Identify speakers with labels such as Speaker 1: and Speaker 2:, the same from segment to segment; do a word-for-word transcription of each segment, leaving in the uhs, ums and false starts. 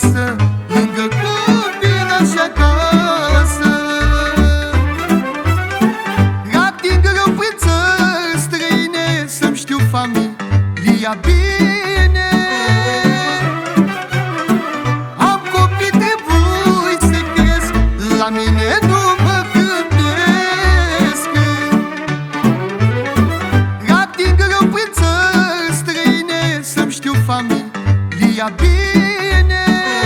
Speaker 1: lasă lângă copilași acasă. Ating rău prin țări străine, să-mi știu familia bine. Am copii, trebuie să cresc, la mine nu mă gândesc. Ating rău prin țări străine, să-mi știu familia bine.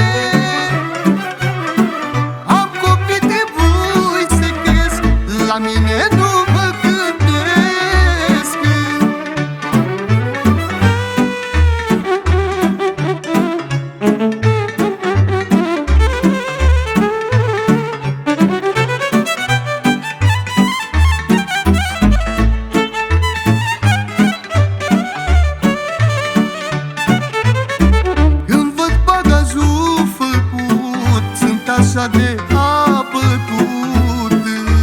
Speaker 1: Am copii, trebuie să cresc, la mine nu mă gândesc. Când văd bagajul făcut, sunt așa de apătut,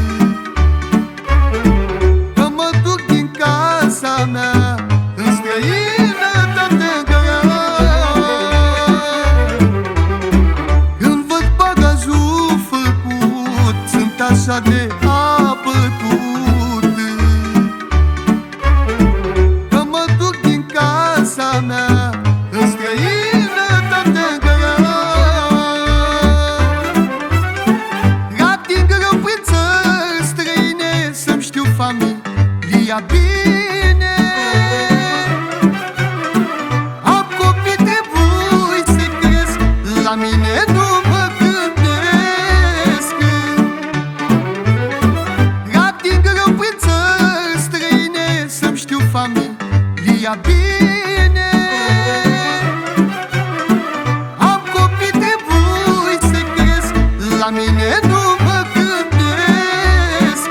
Speaker 1: că mă duc din casa mea în străinătate grea. Când văd bagajul făcut, sunt așa de apătut, că mă duc din casa mea în străinătate grea. Ating rău prin țări străine, să-mi știu familia bine. Am copii, trebuie să cresc, la mine nu mă gândesc. Ating rău prin țări străine, să-mi știu familia bine. Am copii, trebuie să cresc, la mine nu mă gândesc.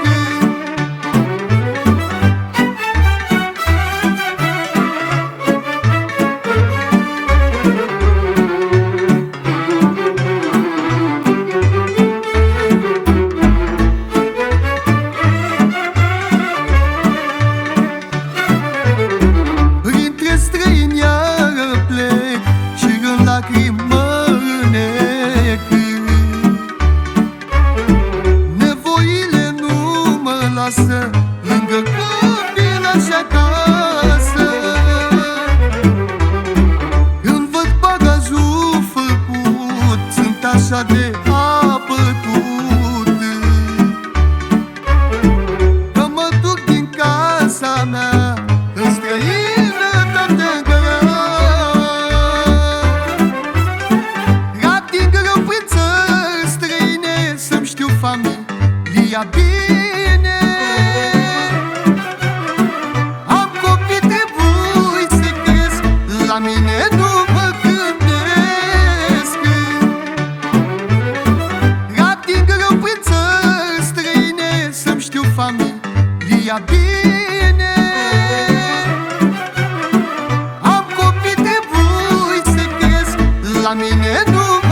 Speaker 1: Printre străini iară plec și în lacrimi mă înec. Nevoile nu mă lasă lângă copilași acasă. Când văd bagajul făcut, sunt așa de apătut, că mă duc din casa mea în străinătate grea. Ating rău prin țări străine, să-mi știu familia bine. Am copii, trebuie să cresc, la mine nu mă gândesc. Ating rău prin țări străine, să-mi știu familia bine. Am copii, trebuie să cresc, la mine nu mă